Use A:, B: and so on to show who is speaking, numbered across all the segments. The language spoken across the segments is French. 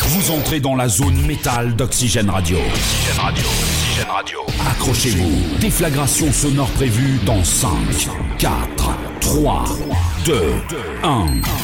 A: Vous entrez dans la zone métal d'Oxygène Radio. Oxygène Radio, Oxygène Radio. Accrochez-vous. Déflagration sonore prévue dans 5, 4, 3, 2, 1.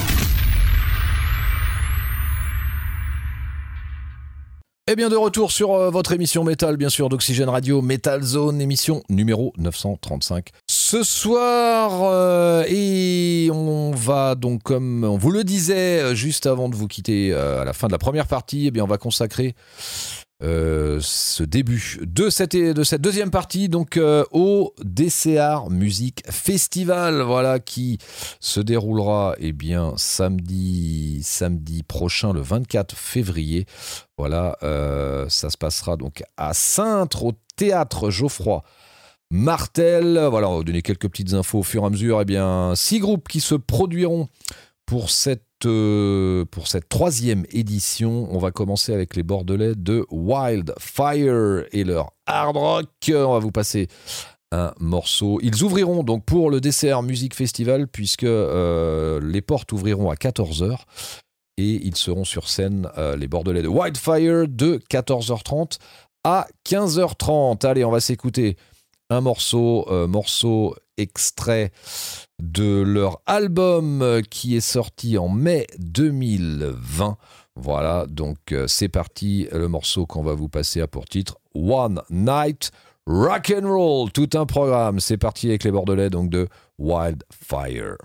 B: Et bien de retour sur votre émission métal, bien sûr, d'Oxygène Radio, Metal Zone, émission numéro 935. Ce soir, et on va donc, comme on vous le disait juste avant de vous quitter à la fin de la première partie, eh bien on va consacrer ce début de cette deuxième partie donc au DCR Music Festival, voilà, qui se déroulera samedi prochain, le 24 février. Voilà, ça se passera donc à Cintre, au théâtre Geoffroy Martel. Voilà, on va donner quelques petites infos au fur et à mesure. 6 groupes qui se produiront pour cette troisième édition. On va commencer avec les Bordelais de Wildfire et leur hard rock. On va vous passer un morceau. Ils ouvriront donc pour le DCR Music Festival, puisque les portes ouvriront à 14h. Et ils seront sur scène, les Bordelais de Wildfire, de 14h30 à 15h30. Allez, on va s'écouter un morceau extrait de leur album qui est sorti en mai 2020. Voilà, donc c'est parti. Le morceau qu'on va vous passer a pour titre One Night Rock and Roll. Tout un programme. C'est parti avec les Bordelais donc de Wildfire.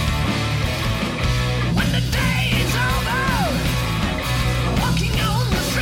C: When the day is over, walking on the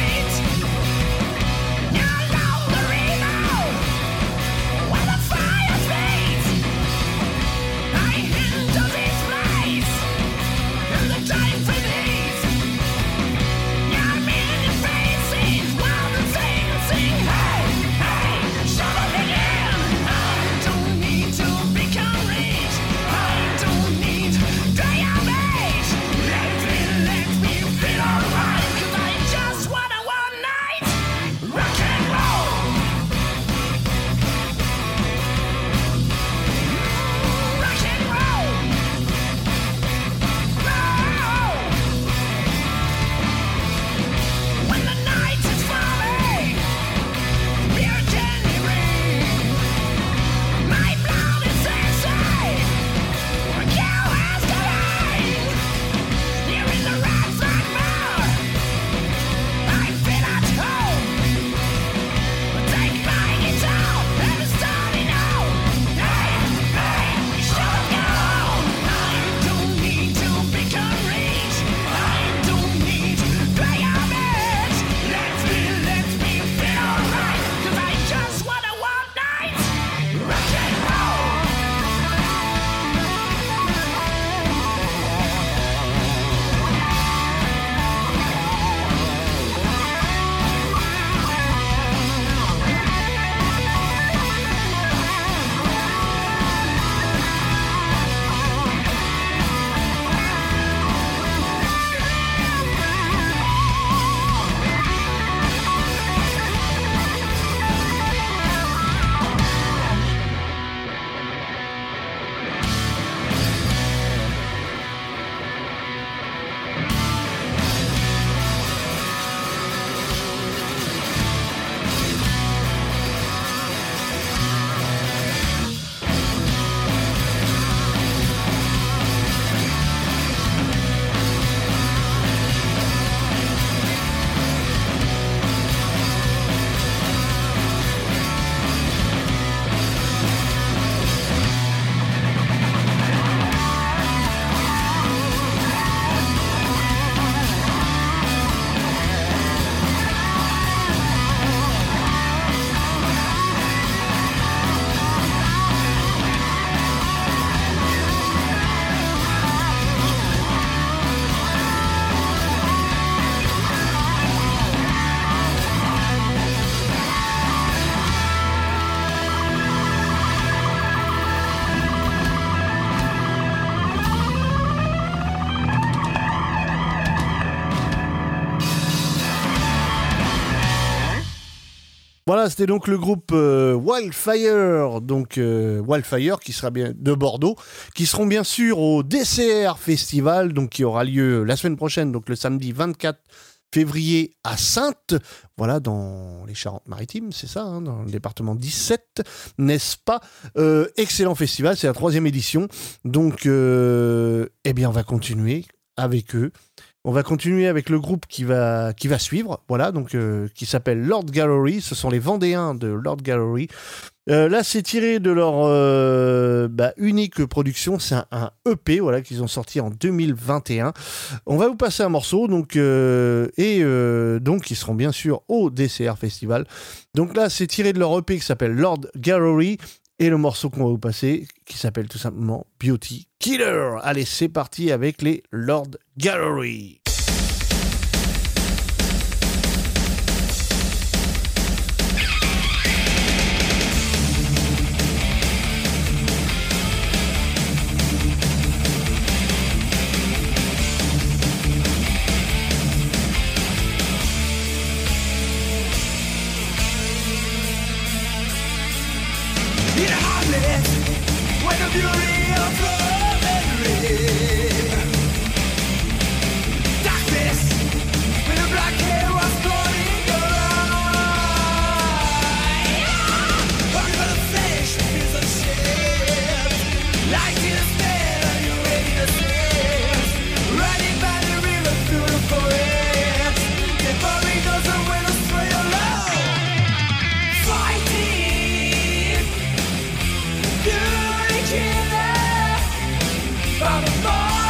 C: Voilà, c'était donc le groupe Wildfire, donc Wildfire qui sera bien de Bordeaux, qui seront bien sûr au DCR Festival, donc qui aura lieu la semaine prochaine, donc le samedi 24 février à Saintes, voilà, dans les Charentes-Maritimes, c'est ça, hein, dans le département 17, n'est-ce pas? Excellent festival, c'est la 3e édition, donc eh bien on va continuer avec eux. On va continuer avec le groupe qui va suivre, voilà, donc qui s'appelle Lord Gallery. Ce sont les Vendéens de Lord Gallery. Là, c'est tiré de leur unique production. C'est un EP, voilà, qu'ils ont sorti en 2021. On va vous passer un morceau, donc donc ils seront bien sûr au DCR Festival. Donc là, c'est tiré de leur EP qui s'appelle Lord Gallery. Et le morceau qu'on va vous passer, qui s'appelle tout simplement Beauty Killer. Allez, c'est parti avec les Lord Gallery.
D: From the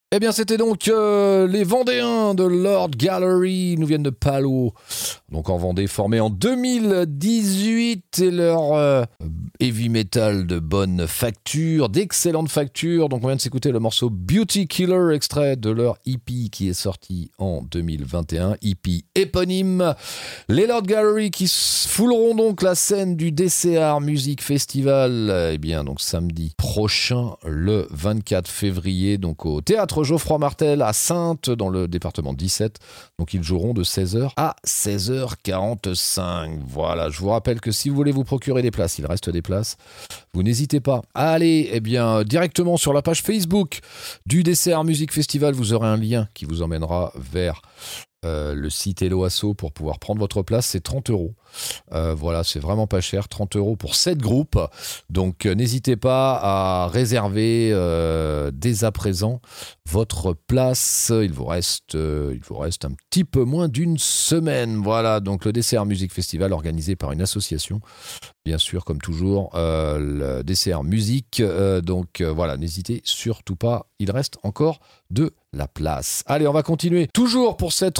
B: Eh bien, c'était donc les Vendéens de Lord Gallery, ils nous viennent de Palo, donc en Vendée, formés en 2018, et leur heavy metal de bonne facture, d'excellente facture. Donc on vient de s'écouter le morceau Beauty Killer, extrait de leur EP qui est sorti en 2021, EP éponyme. Les Lord Gallery qui fouleront donc la scène du DCR Music Festival, eh bien donc samedi prochain, le 24 février, donc au Théâtre Geoffroy Martel à Saintes, dans le département 17. Donc ils joueront de 16h à 16h45. Voilà, je vous rappelle que si vous voulez vous procurer des places, il reste des places, vous n'hésitez pas à aller directement sur la page Facebook du DCR Music Festival. Vous aurez un lien qui vous emmènera vers le site Hello Asso pour pouvoir prendre votre place. C'est 30 €. Voilà, c'est vraiment pas cher, 30 € pour 7 groupes. Donc n'hésitez pas à réserver dès à présent votre place. Il vous reste un petit peu moins d'une semaine. Voilà, donc le DCR Music Festival organisé par une association, bien sûr, comme toujours, le DCR Music. Voilà, n'hésitez surtout pas, il reste encore de la place. Allez, on va continuer. Toujours pour cette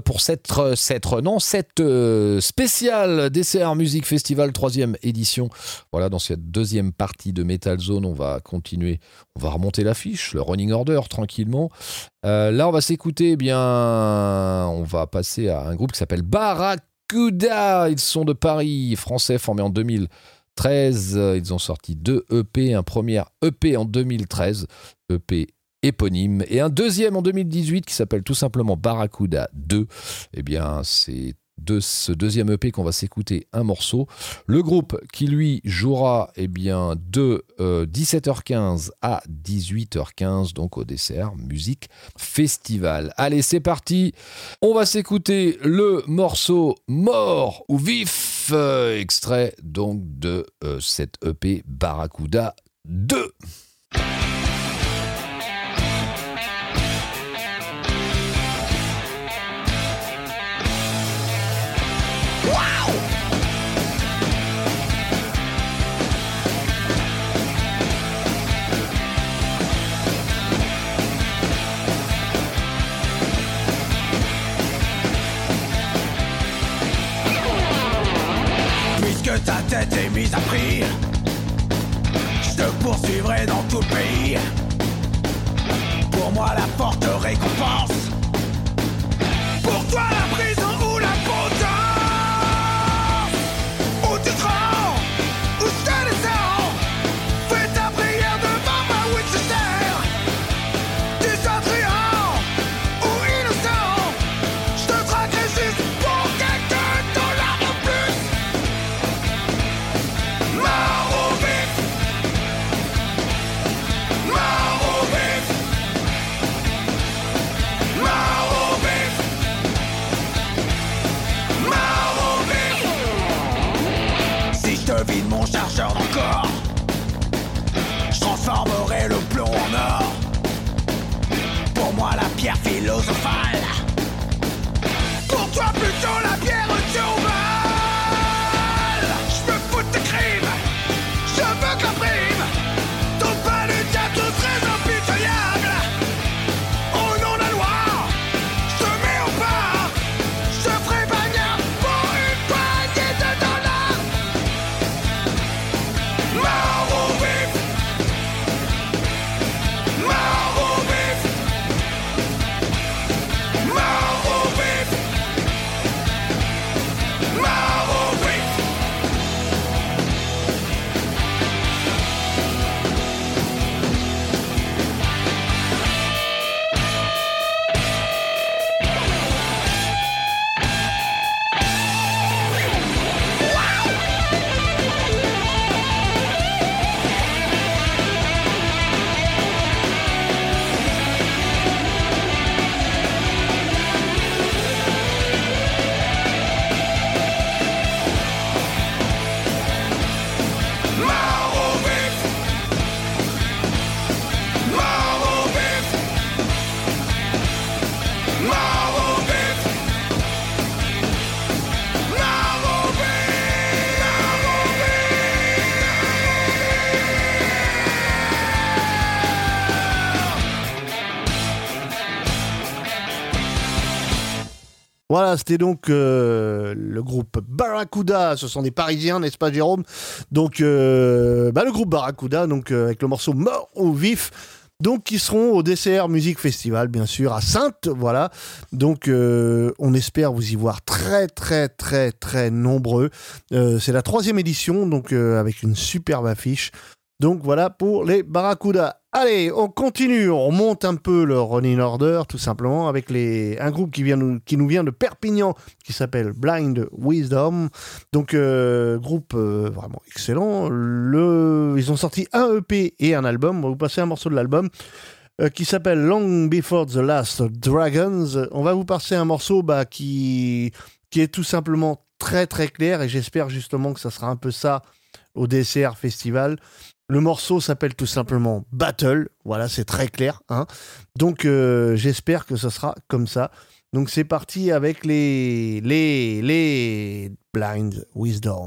B: spéciale DCR Music Festival 3e édition. Voilà, dans cette deuxième partie de Metal Zone, on va continuer. On va remonter l'affiche, le running order, tranquillement. Là, on va s'écouter, on va passer à un groupe qui s'appelle Barracuda. Ils sont de Paris, français, formés en 2013. Ils ont sorti 2 EP, un premier EP en 2013, EP éponyme, et un deuxième en 2018 qui s'appelle tout simplement Barracuda 2. Eh bien, c'est de ce deuxième EP qu'on va s'écouter un morceau. Le groupe qui lui jouera de 17h15 à 18h15, donc au DCR Music Festival. Allez, c'est parti. On va s'écouter le morceau Mort ou Vif, extrait donc de cette EP Barracuda 2.
D: Que ta tête est mise à prix, je te poursuivrai dans tout le pays. Pour moi la forte récompense, pour toi la prison ou la potence. Où tu te rends, où je te descends, fais ta prière devant ma Winchester. Tu sois truand ou innocent, je te traquerai juste pour quelques dollars de plus. Mort au vif, mort au vif, mort au vif, mort au vif. Si je te vide mon chargeur d'encore, je transformerai le plomb en or. Pour moi la pierre philosophale, pour toi plutôt la pierre turbale. Je me fous de tes crimes, je veux que la prime tombe pas du diable très impitoyable. Au nom de la loi, je te mets au pas, je te ferai bagnard pour une poignée de dollars. Mort au vif, mort au vif,
C: Voilà, c'était donc le groupe Barracuda. Ce sont des Parisiens, n'est-ce pas, Jérôme? Donc, le groupe Barracuda, donc avec le morceau Mort au vif. Donc, qui seront au DCR Music Festival, bien sûr, à Saintes, voilà. Donc, on espère vous y voir très, très, très, très nombreux. C'est la 3e édition, donc avec une superbe affiche. Donc, voilà pour les Barracuda. Allez, on continue, on monte un peu le running order, tout simplement, avec un groupe qui nous vient de Perpignan, qui s'appelle Blind Wisdom. Donc, groupe vraiment excellent. Ils ont sorti un EP et un album. On va vous passer un morceau de l'album qui s'appelle Long Before the Last Dragons. On va vous passer un morceau qui est tout simplement très très clair, et j'espère justement que ça sera un peu ça au DCR Festival. Le morceau s'appelle tout simplement Battle, voilà, c'est très clair, hein. Donc j'espère que ce sera comme ça. Donc c'est parti avec les Blind Wisdom.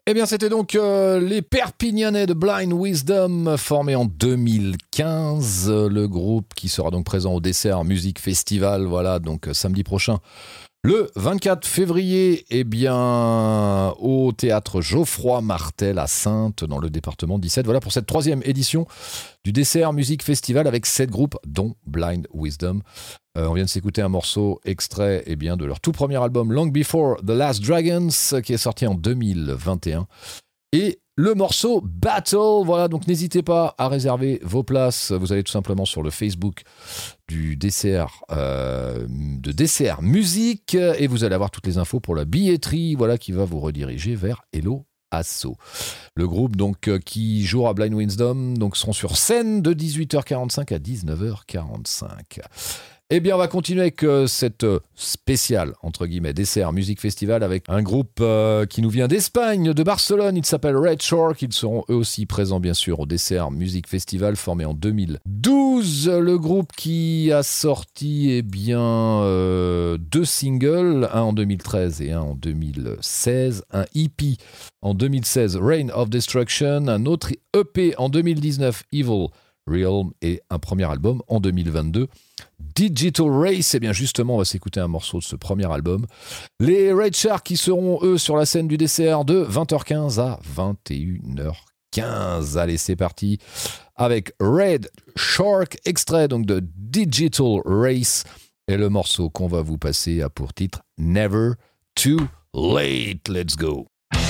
B: Eh bien, c'était donc les Perpignanais de Blind Wisdom, formés en 2015. Le groupe qui sera donc présent au Dessert Music Festival, voilà, donc samedi prochain. Le 24 février, eh bien, au théâtre Geoffroy Martel à Saintes, dans le département 17. Voilà pour cette 3e édition du Dessert Music Festival avec 7 groupes, dont Blind Wisdom. On vient de s'écouter un morceau extrait eh bien, de leur tout premier album Long Before the Last Dragons, qui est sorti en 2021. Et le morceau Battle, voilà, donc n'hésitez pas à réserver vos places. Vous allez tout simplement sur le Facebook du Dessert, de Dessert Musique, et vous allez avoir toutes les infos pour la billetterie, voilà, qui va vous rediriger vers Hello Asso. Le groupe donc qui jouera Blind Wisdom donc seront sur scène de 18h45 à 19h45. Eh bien, on va continuer avec cette spéciale, entre guillemets, Dessert Music Festival avec un groupe qui nous vient d'Espagne, de Barcelone. Il s'appelle Red Shark. Ils seront eux aussi présents, bien sûr, au Dessert Music Festival, formé en 2012. Le groupe qui a sorti, eh bien, 2 singles, un en 2013 et un en 2016. Un EP en 2016, Reign of Destruction. Un autre EP en 2019, Evil Realm, et un premier album en 2022, Digital Race. Et bien justement, on va s'écouter un morceau de ce premier album. Les Red Shark qui seront eux sur la scène du Dessert de 20h15 à 21h15. Allez, c'est parti avec Red Shark, extrait donc de Digital Race, et le morceau qu'on va vous passer a pour titre Never Too Late. Let's go.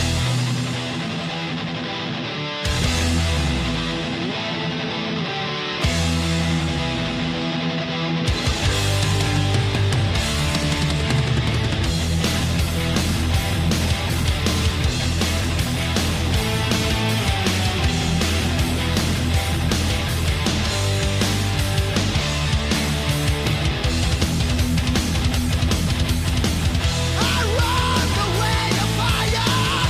D: I run the way of fire.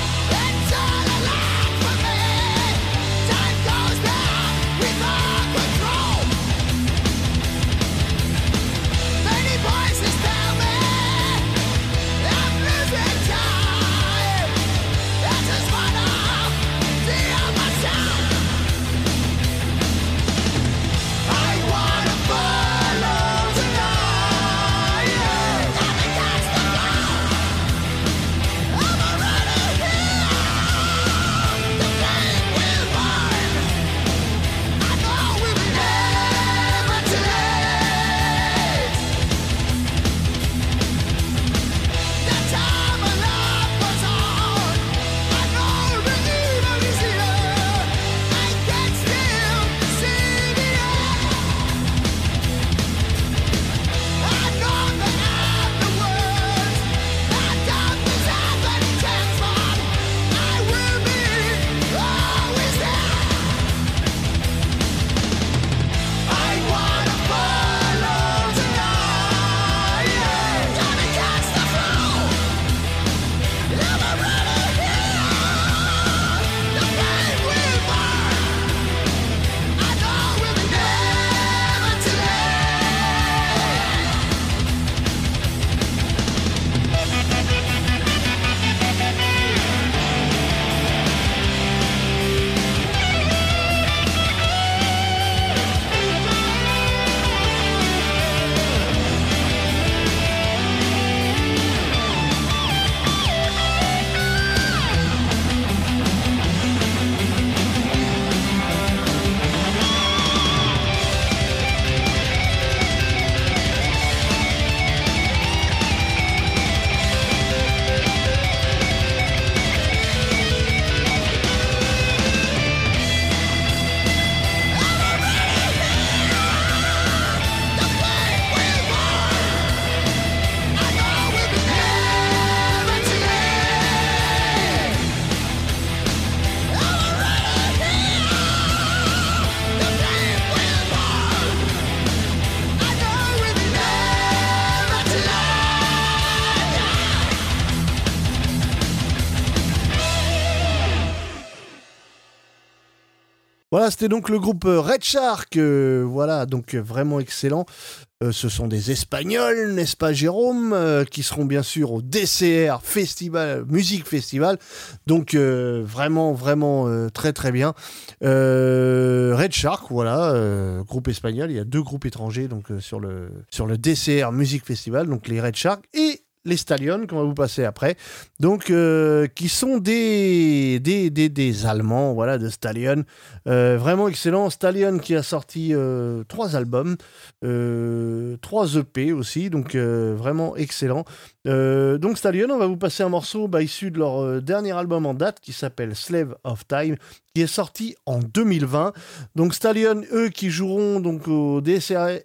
C: Voilà, c'était donc le groupe Red Shark, voilà, donc vraiment excellent. Ce sont des Espagnols, n'est-ce pas Jérôme, qui seront bien sûr au DCR Festival, Music Festival. Donc vraiment très très bien. Red Shark, voilà, groupe espagnol. Il y a 2 groupes étrangers donc sur le DCR Music Festival, donc les Red Shark et les Stallions qu'on va vous passer après, donc qui sont des Allemands, voilà, de Stallion, vraiment excellent. Stallion qui a sorti 3 albums, 3 EP aussi, donc vraiment excellent. Donc Stallion, on va vous passer un morceau issu de leur dernier album en date qui s'appelle Slave of Time, qui est sorti en 2020. Donc Stallion, eux, qui joueront donc au DCR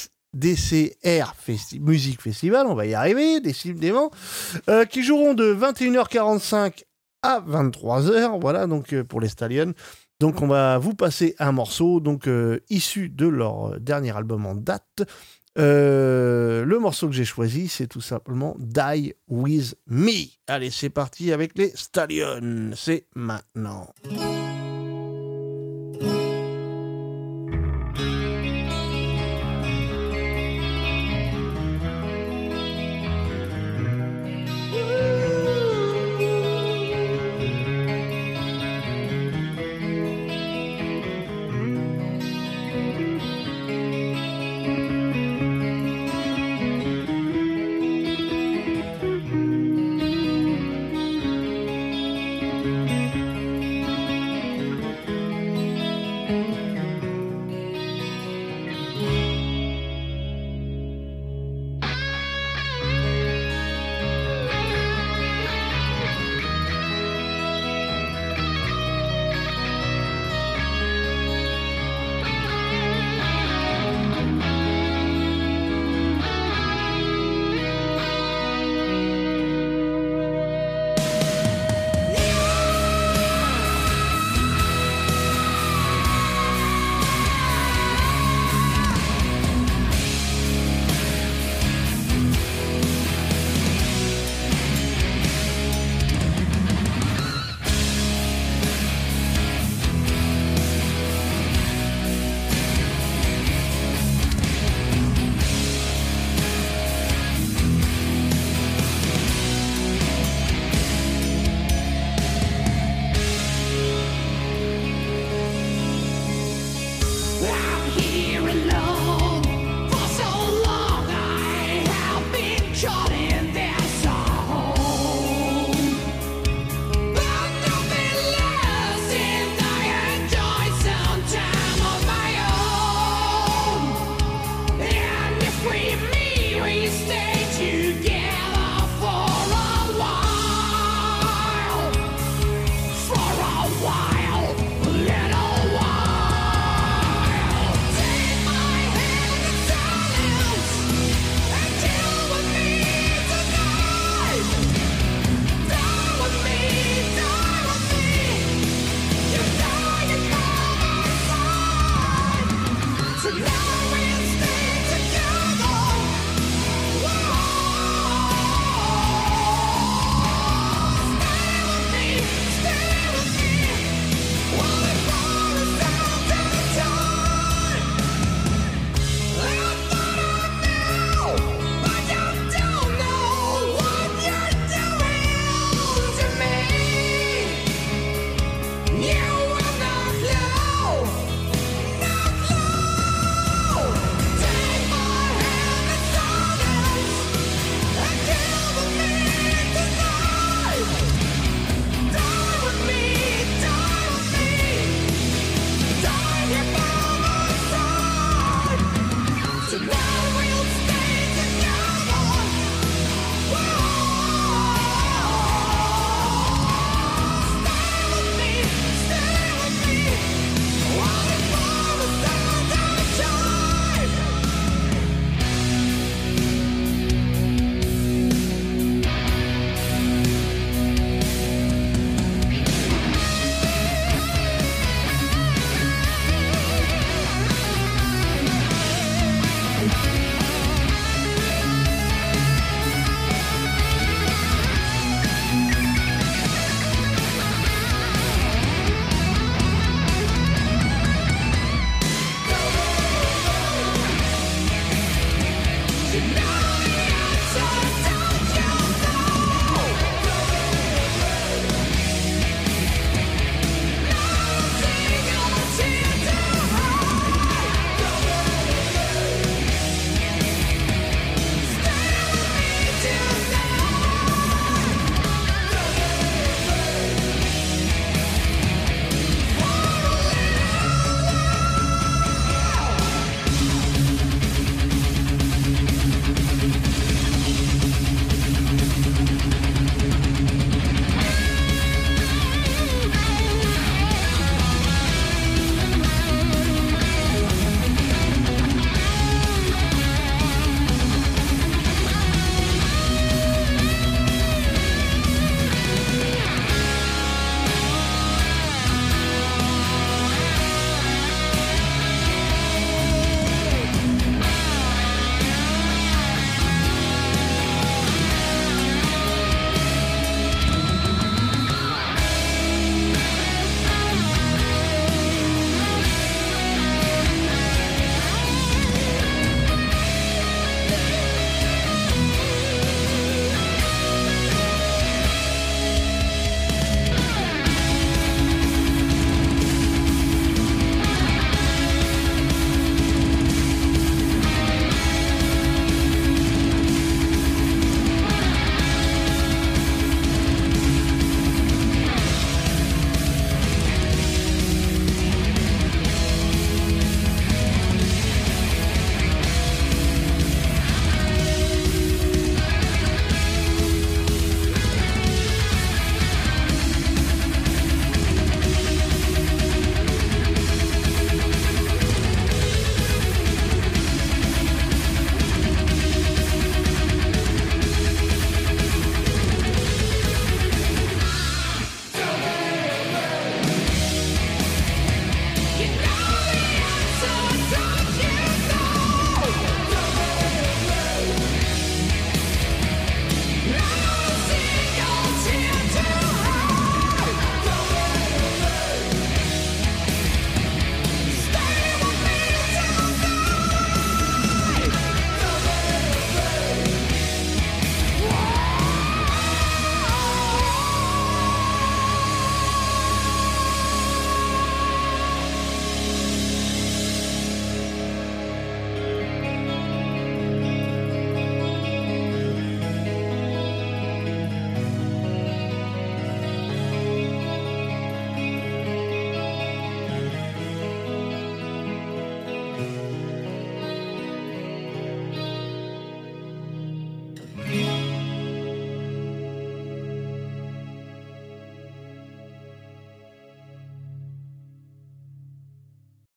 C: Music Festival, on va y arriver, décidément, qui joueront de 21h45 à 23h, voilà, donc pour les Stallions. Donc on va vous passer un morceau donc issu de leur dernier album en date. Le morceau que j'ai choisi, c'est tout simplement Die With Me. Allez, c'est parti avec les Stallions, c'est maintenant.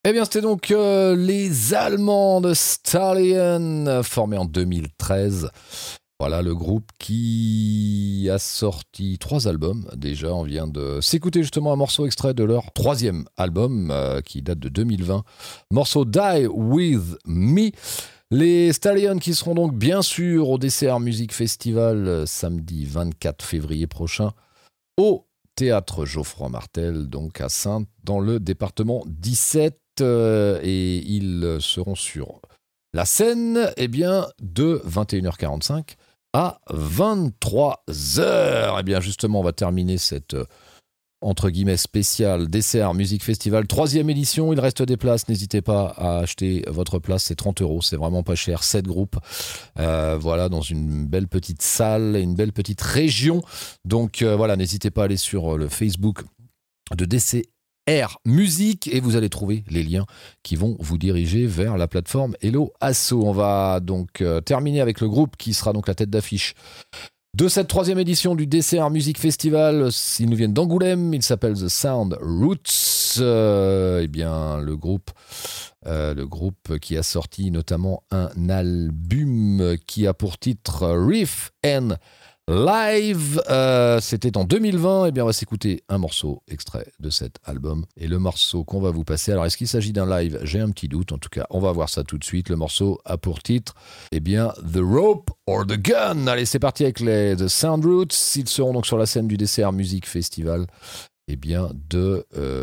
B: Eh bien, c'était donc les Allemands de Stallion, formés en 2013. Voilà le groupe qui a sorti 3 albums. Déjà, on vient de s'écouter justement un morceau extrait de leur 3e album qui date de 2020. Morceau Die With Me. Les Stallions qui seront donc bien sûr au DCR Music Festival samedi 24 février prochain au Théâtre Geoffroy Martel, donc à Saintes, dans le département 17. Et ils seront sur la scène de 21h45 à 23h. Et bien justement, on va terminer cette entre guillemets spéciale DCR Music Festival 3e édition. Il reste des places, n'hésitez pas à acheter votre place, c'est 30 €, c'est vraiment pas cher, 7 groupes, voilà, dans une belle petite salle, une belle petite région. Donc voilà, n'hésitez pas à aller sur le Facebook de DCR Music et vous allez trouver les liens qui vont vous diriger vers la plateforme Hello Asso. On va donc terminer avec le groupe qui sera donc la tête d'affiche de cette 3e édition du DCR Music Festival. Ils nous viennent d'Angoulême, ils s'appellent The Sound Roots. Eh bien, le groupe qui a sorti notamment un album qui a pour titre Riff and Live, c'était en 2020. Eh bien, on va s'écouter un morceau extrait de cet album. Et le morceau qu'on va vous passer, alors est-ce qu'il s'agit d'un live? J'ai un petit doute. En tout cas, on va voir ça tout de suite. Le morceau a pour titre, eh bien, The Rope or the Gun. Allez, c'est parti avec les The Sound Roots. Ils seront donc sur la scène du DCR Music Festival, eh bien, de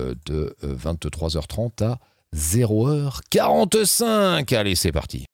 B: 23h30 à 0h45. Allez, c'est parti.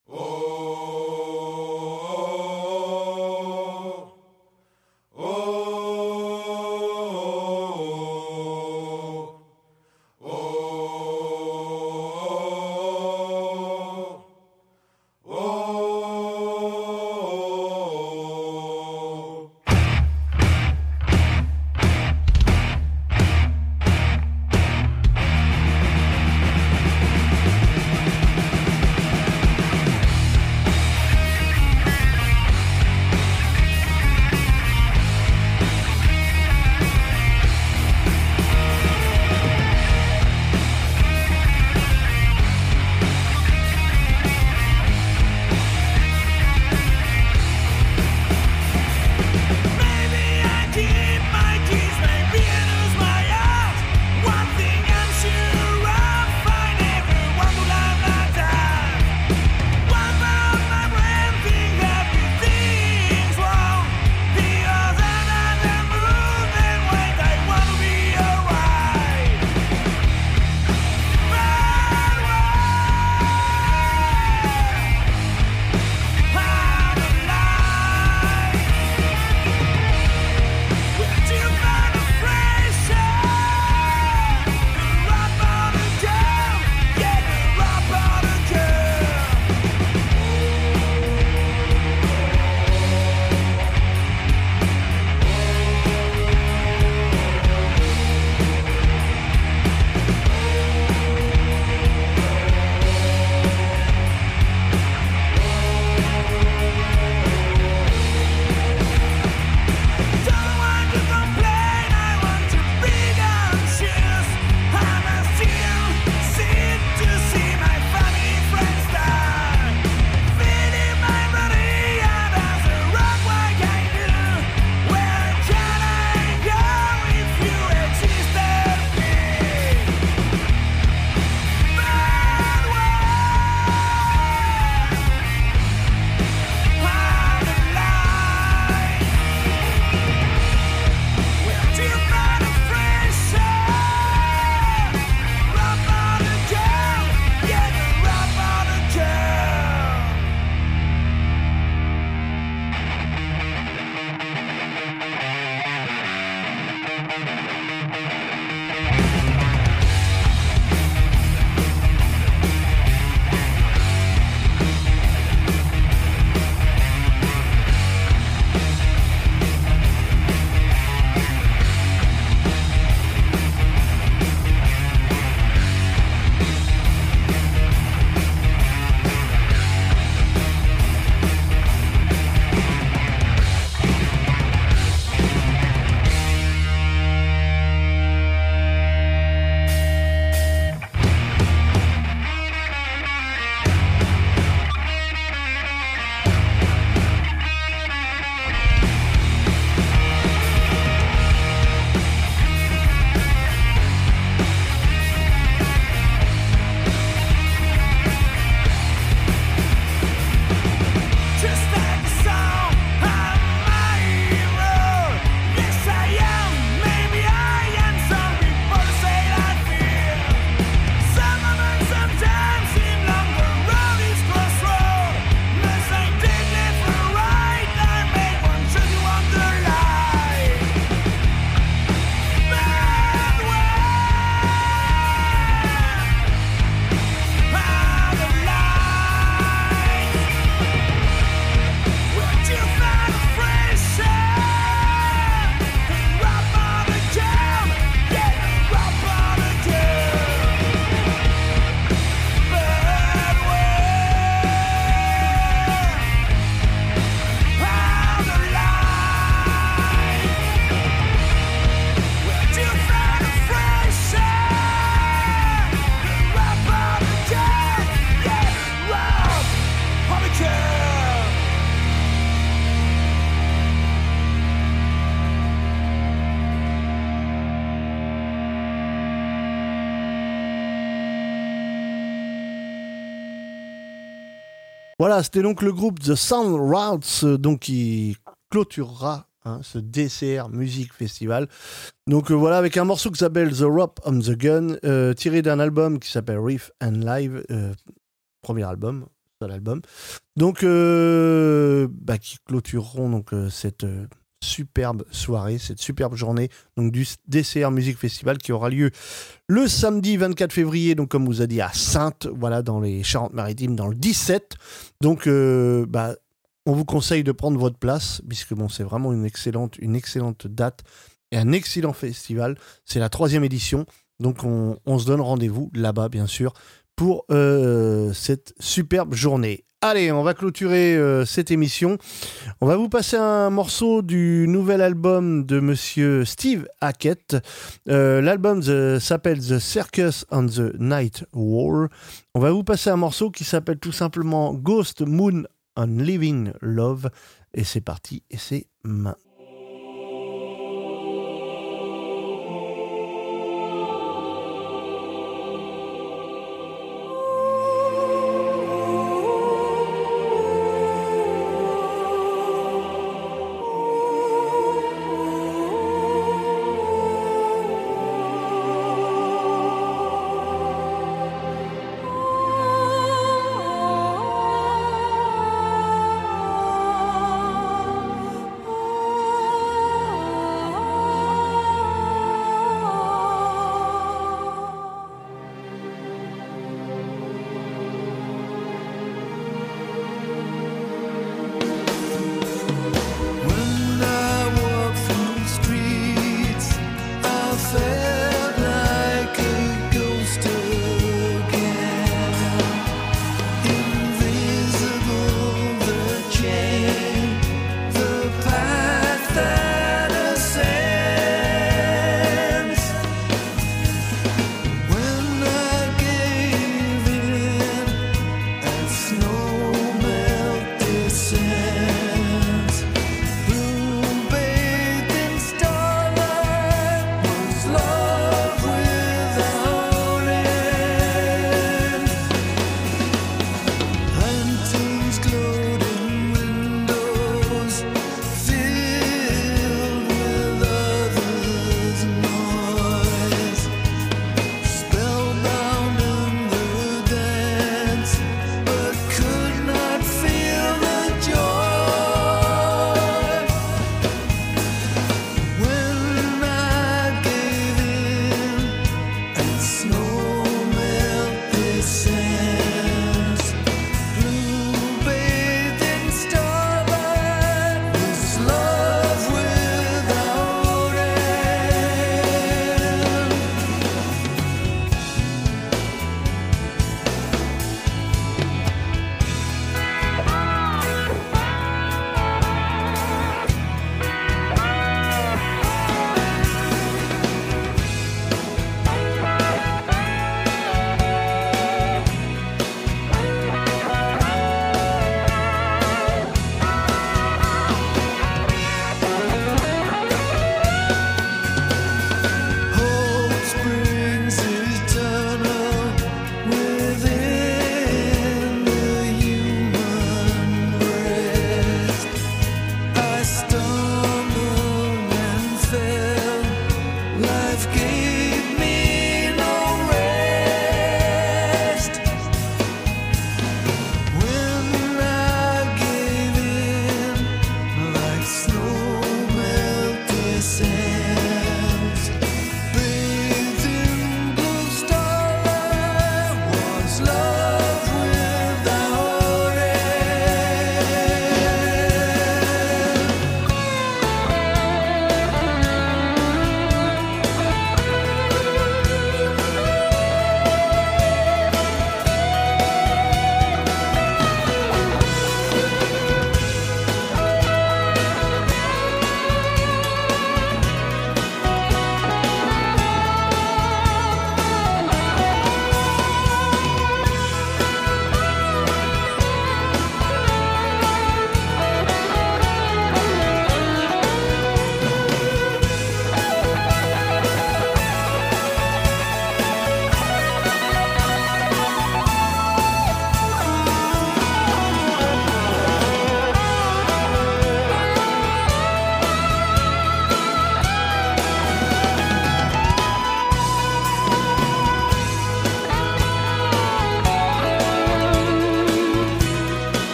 C: Voilà, c'était donc le groupe The Sound Routes, donc qui clôturera ce DCR Music Festival. Donc voilà, avec un morceau qui s'appelle The Rope on the Gun, tiré d'un album qui s'appelle Riff and Live, premier album, seul album. Donc, qui clôtureront donc cette superbe soirée, cette superbe journée donc du DCR Music Festival qui aura lieu le samedi 24 février, donc comme vous a dit, à Saintes, voilà, dans les Charentes-Maritimes, dans le 17. Donc, on vous conseille de prendre votre place, puisque bon, c'est vraiment une excellente date et un excellent festival. C'est la 3e édition, donc on se donne rendez-vous là-bas, bien sûr, pour cette superbe journée. Allez, on va clôturer cette émission. On va vous passer un morceau du nouvel album de monsieur Steve Hackett. L'album s'appelle The Circus on the Night War. On va vous passer un morceau qui s'appelle tout simplement Ghost Moon on Living Love. Et c'est parti, et c'est maintenant.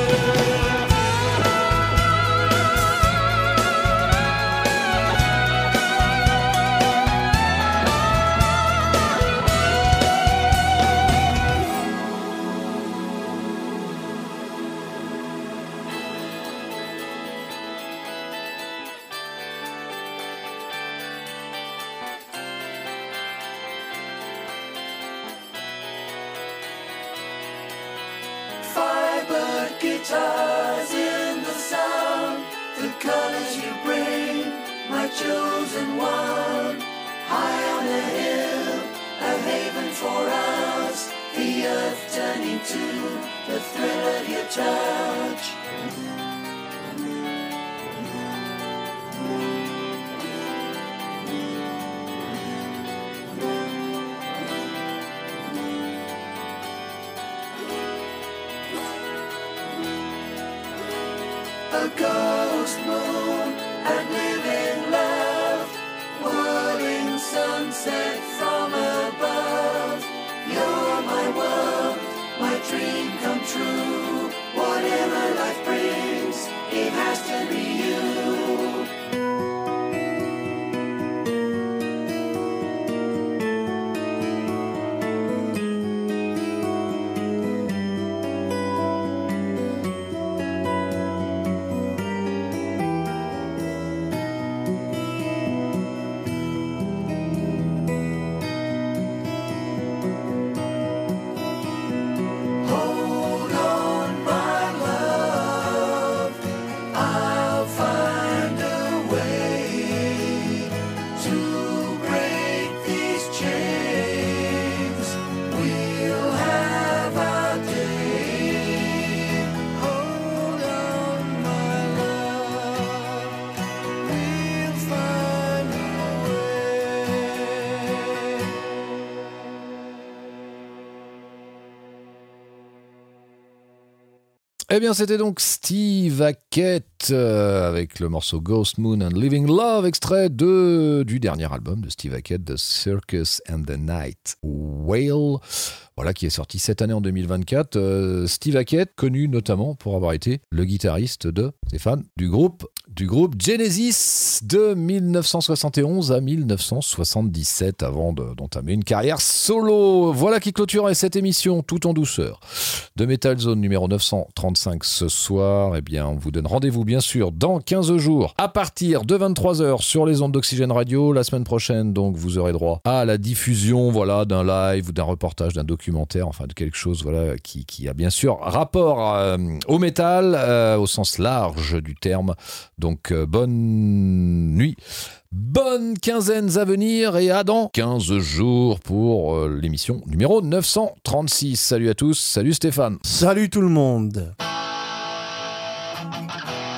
E: Firebird guitars in the sound, the colors you bring, my chosen one. High on a hill, a haven for us, the earth turning to the thrill of your touch. A ghost moon and living love, whirling sunset from above. You're my world, my dream come true. Whatever life brings, it has to be you. Hold on, my love, I'll find a way to break these chains. We'll have our day. Hold on, my love, we'll find a way.
B: Eh bien, c'était donc Steve Hackett avec le morceau Ghost Moon and Living Love, extrait du dernier album de Steve Hackett, The Circus and the Night Whale. Voilà, qui est sorti cette année en 2024. Steve Hackett, connu notamment pour avoir été le guitariste de Stéphane du groupe Genesis de 1971 à 1977 avant d'entamer une carrière solo. Voilà qui clôturait cette émission tout en douceur de Metal Zone numéro 935 ce soir. Eh bien, on vous donne rendez-vous bien sûr dans 15 jours à partir de 23h sur les ondes d'Oxygène Radio. La semaine prochaine, donc, vous aurez droit à la diffusion, voilà, d'un live ou d'un reportage, d'un documentaire, enfin de quelque chose, voilà, qui a bien sûr rapport au métal au sens large du terme. Donc, bonne nuit, bonne quinzaine à venir et à dans 15 jours pour l'émission numéro 936. Salut à tous, salut Stéphane.
C: Salut tout le monde.